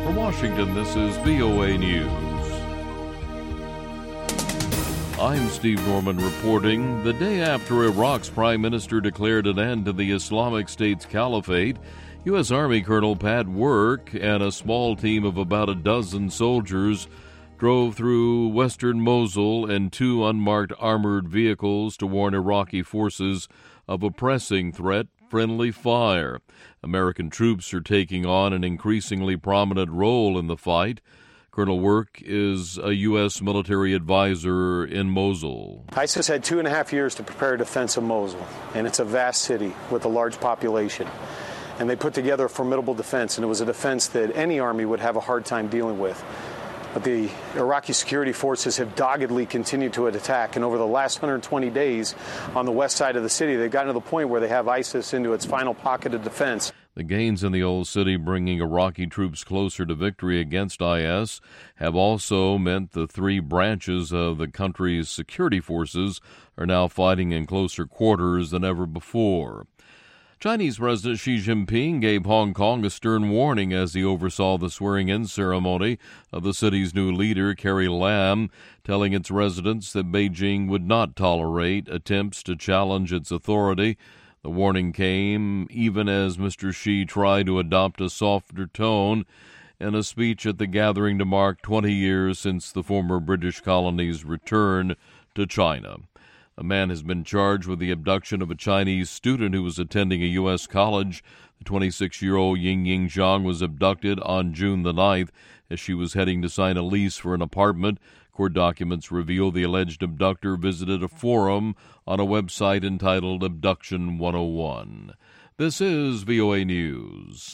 From Washington, this is VOA News. I'm Steve Norman reporting. The day after Iraq's prime minister declared an end to the Islamic State's caliphate, U.S. Army Colonel Pat Work and a small team of about a dozen soldiers drove through western Mosul in two unmarked armored vehicles to warn Iraqi forces of a pressing threat: friendly fire. American troops are taking on an increasingly prominent role in the fight. Colonel Work is a U.S. military advisor in Mosul. ISIS had 2.5 years to prepare a defense of Mosul, and it's a vast city with a large population. And they put together a formidable defense, and it was a defense that any army would have a hard time dealing with. But the Iraqi security forces have doggedly continued to attack, and over the last 120 days on the west side of the city, they've gotten to the point where they have ISIS into its final pocket of defense. The gains in the old city, bringing Iraqi troops closer to victory against IS, have also meant the three branches of the country's security forces are now fighting in closer quarters than ever before. Chinese President Xi Jinping gave Hong Kong a stern warning as he oversaw the swearing-in ceremony of the city's new leader, Carrie Lam, telling its residents that Beijing would not tolerate attempts to challenge its authority. The warning came even as Mr. Xi tried to adopt a softer tone in a speech at the gathering to mark 20 years since the former British colony's return to China. A man has been charged with the abduction of a Chinese student who was attending a U.S. college. The 26-year-old Ying Zhang was abducted on June the 9th as she was heading to sign a lease for an apartment. Court documents reveal the alleged abductor visited a forum on a website entitled Abduction 101. This is VOA News.